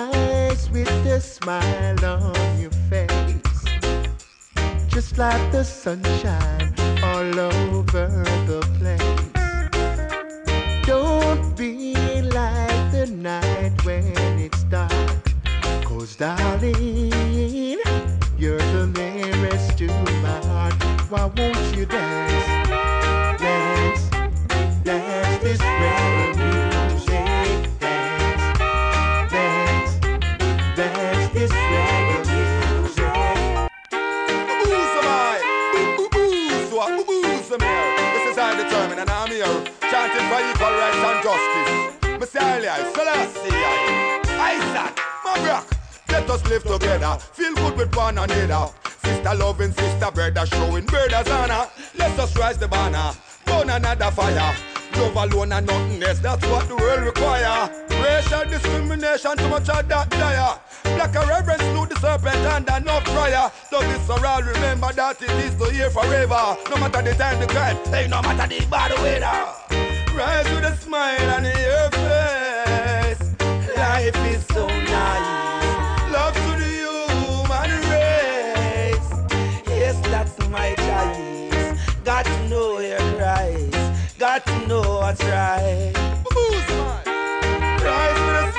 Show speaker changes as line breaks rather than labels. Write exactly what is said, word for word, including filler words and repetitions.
rise with a smile on your face, just like the sunshine all over the place. Don't be like the night when it's dark, 'cause darling, you're the nearest to my heart. Why won't you dance, dance, dance this reggae music, dance, dance, dance this reggae music.
Boo-boo, my, boo-boo-boo, so boo-boo, here. This is I determined and I'm here, chanting for equal rights and justice. Messiah, Selassie, Isaac, my rock. Let us live together, feel good with one another. Sister loving, sister brother, showing brothers honor. Let us rise the banner, burn another fire. Love alone and nothing else, that's what the world require. Racial discrimination, too much of that dire. Black and reverence, slew the serpent and enough prayer. Love is for all, remember that it is to here forever. No matter the time, the crime, hey, no matter the bad weather. Rise with a smile on your face. Life is so nice. Love to the human race. Yes, that's my choice. Got to know your price. Got to know what's right. Who's mine? Rise with a